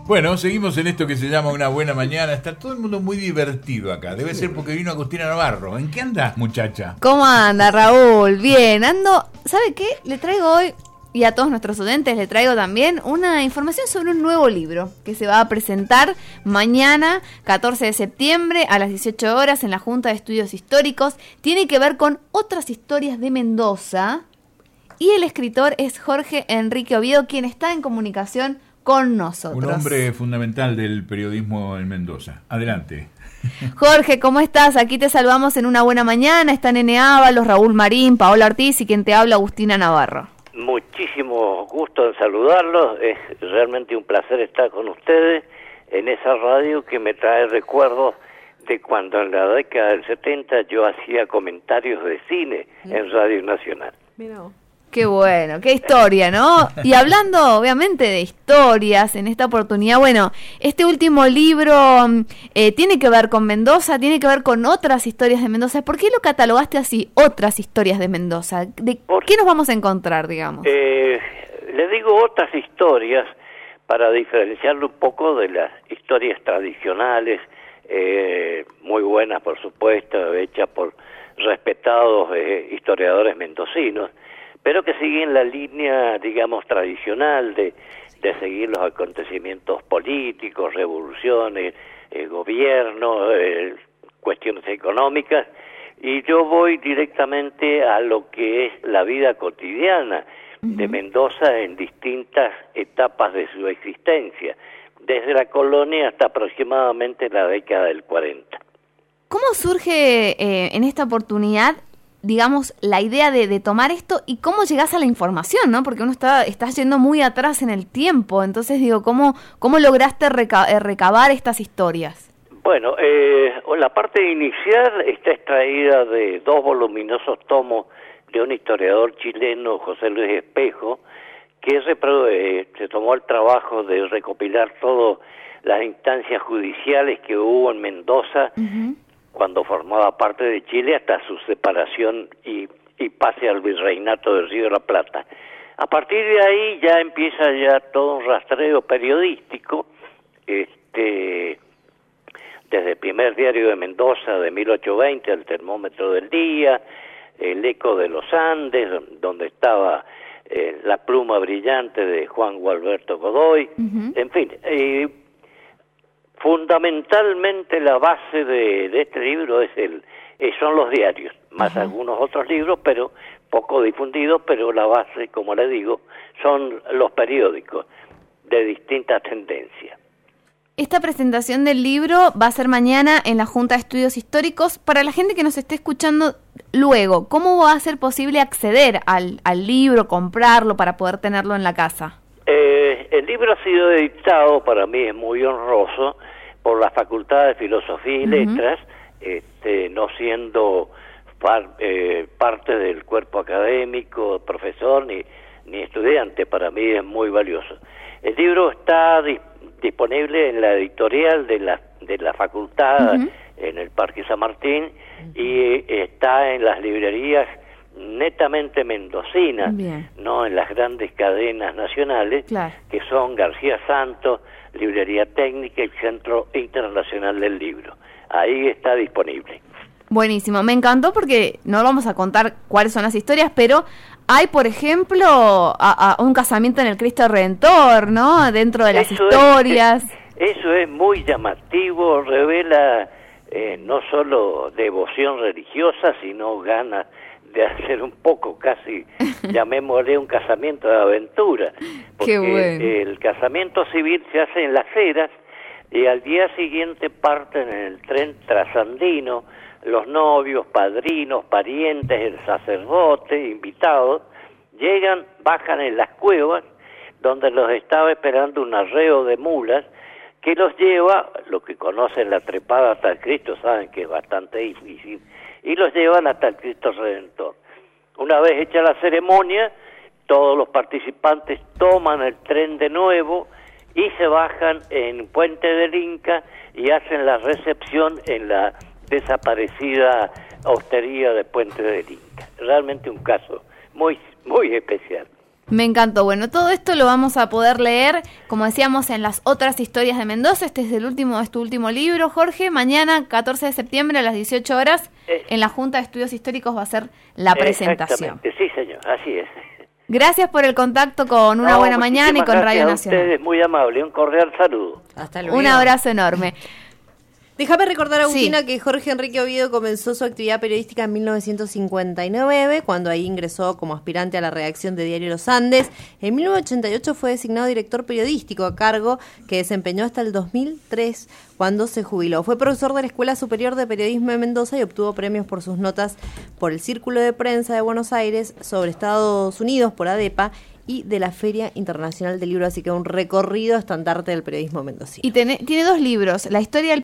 Bueno, seguimos en esto que se llama Una Buena Mañana. Está todo el mundo muy divertido acá. Debe ser porque vino Agustina Navarro. ¿En qué andás, muchacha? ¿Cómo anda, Raúl? Bien, ando... ¿Sabe qué? Le traigo hoy, y a todos nuestros oyentes le traigo también, una información sobre un nuevo libro que se va a presentar mañana, 14 de septiembre, a las 18 horas, en la Junta de Estudios Históricos. Tiene que ver con otras historias de Mendoza. Y el escritor es Jorge Enrique Oviedo, quien está en comunicación con nosotros. Un hombre fundamental del periodismo en Mendoza. Adelante. Jorge, ¿cómo estás? Aquí te saludamos en Una Buena Mañana. Está Nene Ábalos, Raúl Marín, Paola Ortiz y quien te habla, Agustina Navarro. Muchísimo gusto en saludarlos. Es realmente un placer estar con ustedes en esa radio que me trae recuerdos de cuando en la década del 70 yo hacía comentarios de cine en Radio Nacional. Mira. Qué bueno, qué historia, ¿no? Y hablando, obviamente, de historias, en esta oportunidad, bueno, este último libro tiene que ver con Mendoza, tiene que ver con otras historias de Mendoza. ¿Por qué lo catalogaste así, otras historias de Mendoza? ¿De qué nos vamos a encontrar, digamos? Le digo otras historias para diferenciarlo un poco de las historias tradicionales, muy buenas, por supuesto, hechas por respetados historiadores mendocinos, pero que siguen la línea, digamos, tradicional de seguir los acontecimientos políticos, revoluciones, gobierno, cuestiones económicas, y yo voy directamente a lo que es la vida cotidiana de Mendoza en distintas etapas de su existencia, desde la colonia hasta aproximadamente la década del 40. ¿Cómo surge en esta oportunidad, digamos, la idea de tomar esto y cómo llegás a la información, ¿no? Porque uno está yendo muy atrás en el tiempo, entonces digo, ¿cómo lograste recabar estas historias? Bueno, la parte inicial está extraída de 2 voluminosos tomos de un historiador chileno, José Luis Espejo, que se tomó el trabajo de recopilar todas las instancias judiciales que hubo en Mendoza, cuando formaba parte de Chile, hasta su separación y pase al virreinato del Río de la Plata. A partir de ahí ya empieza ya todo un rastreo periodístico, desde el primer diario de Mendoza de 1820, el Termómetro del Día, el Eco de los Andes, donde estaba la pluma brillante de Juan Gualberto Godoy, en fin. Fundamentalmente la base de este libro son los diarios, más algunos otros libros, pero poco difundidos, pero la base, como le digo, son los periódicos de distintas tendencias. Esta presentación del libro va a ser mañana en la Junta de Estudios Históricos. Para la gente que nos esté escuchando luego, ¿cómo va a ser posible acceder al libro, comprarlo para poder tenerlo en la casa? El libro ha sido editado, para mí es muy honroso, por la Facultad de Filosofía y Letras, no siendo parte del cuerpo académico, profesor ni estudiante, para mí es muy valioso. El libro está disponible en la editorial de la facultad, en el Parque San Martín, y está en las librerías netamente mendocinas, no en las grandes cadenas nacionales, que son García Santos, Librería Técnica y Centro Internacional del Libro. Ahí está disponible. Buenísimo, me encantó porque no vamos a contar cuáles son las historias, pero hay, por ejemplo, a un casamiento en el Cristo Redentor, ¿no? Dentro de las historias. Eso es muy llamativo, revela no solo devoción religiosa, sino ganas de hacer un poco, casi, llamémosle un casamiento de aventura. Porque Qué bueno. El casamiento civil se hace en Las Heras y al día siguiente parten en el tren trasandino los novios, padrinos, parientes, el sacerdote, invitados, llegan, bajan en las cuevas, donde los estaba esperando un arreo de mulas, que los lleva, los que conocen la trepada hasta el Cristo saben que es bastante difícil, y los llevan hasta el Cristo Redentor. Una vez hecha la ceremonia, todos los participantes toman el tren de nuevo y se bajan en Puente del Inca y hacen la recepción en la desaparecida hostería de Puente del Inca. Realmente un caso muy, muy especial. Me encantó. Bueno, todo esto lo vamos a poder leer, como decíamos, en las otras historias de Mendoza. Este es tu último libro, Jorge. Mañana, 14 de septiembre, a las 18 horas, en la Junta de Estudios Históricos va a ser la presentación. Exactamente, sí, señor, así es. Gracias por el contacto con Una Buena Mañana y con Radio Nacional. Ustedes, muy amable, un cordial saludo. Hasta luego. Un abrazo enorme. Déjame recordar, Agustina, que Jorge Enrique Oviedo comenzó su actividad periodística en 1959, cuando ahí ingresó como aspirante a la redacción de Diario Los Andes. En 1988 fue designado director periodístico a cargo que desempeñó hasta el 2003, cuando se jubiló. Fue profesor de la Escuela Superior de Periodismo de Mendoza y obtuvo premios por sus notas por el Círculo de Prensa de Buenos Aires, sobre Estados Unidos por ADEPA y de la Feria Internacional del Libro, así que un recorrido estandarte del periodismo mendocino. Y tiene 2 libros, La historia del